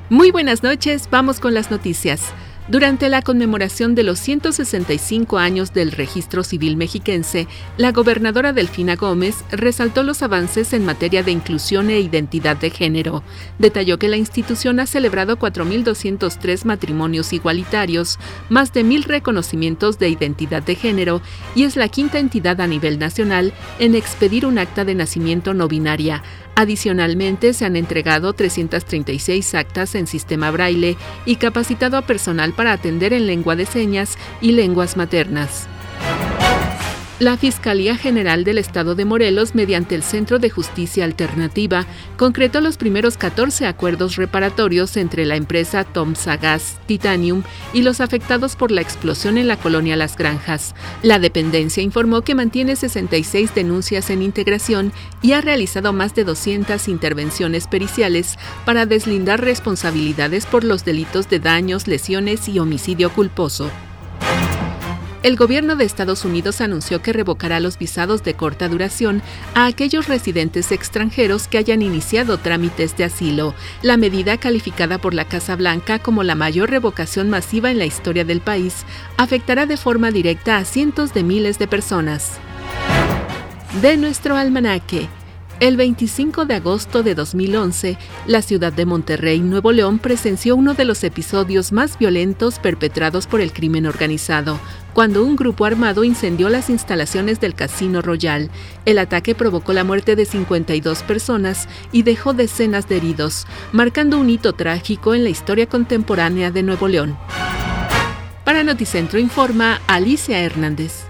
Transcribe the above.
Muy buenas noches, vamos con las noticias. Durante la conmemoración de los 165 años del Registro Civil Mexiquense, la gobernadora Delfina Gómez resaltó los avances en materia de inclusión e identidad de género. Detalló que la institución ha celebrado 4.203 matrimonios igualitarios, más de 1.000 reconocimientos de identidad de género y es la quinta entidad a nivel nacional en expedir un acta de nacimiento no binaria. Adicionalmente, se han entregado 336 actas en sistema braille y capacitado a personal para atender en lengua de señas y lenguas maternas. La Fiscalía General del Estado de Morelos, mediante el Centro de Justicia Alternativa, concretó los primeros 14 acuerdos reparatorios entre la empresa Tomsa Gas Titanium y los afectados por la explosión en la colonia Las Granjas. La dependencia informó que mantiene 66 denuncias en integración y ha realizado más de 200 intervenciones periciales para deslindar responsabilidades por los delitos de daños, lesiones y homicidio culposo. El gobierno de Estados Unidos anunció que revocará los visados de corta duración a aquellos residentes extranjeros que hayan iniciado trámites de asilo. La medida, calificada por la Casa Blanca como la mayor revocación masiva en la historia del país, afectará de forma directa a cientos de miles de personas. De nuestro almanaque. El 25 de agosto de 2011, la ciudad de Monterrey, Nuevo León, presenció uno de los episodios más violentos perpetrados por el crimen organizado, cuando un grupo armado incendió las instalaciones del Casino Royal. El ataque provocó la muerte de 52 personas y dejó decenas de heridos, marcando un hito trágico en la historia contemporánea de Nuevo León. Para Noticentro informa Alicia Hernández.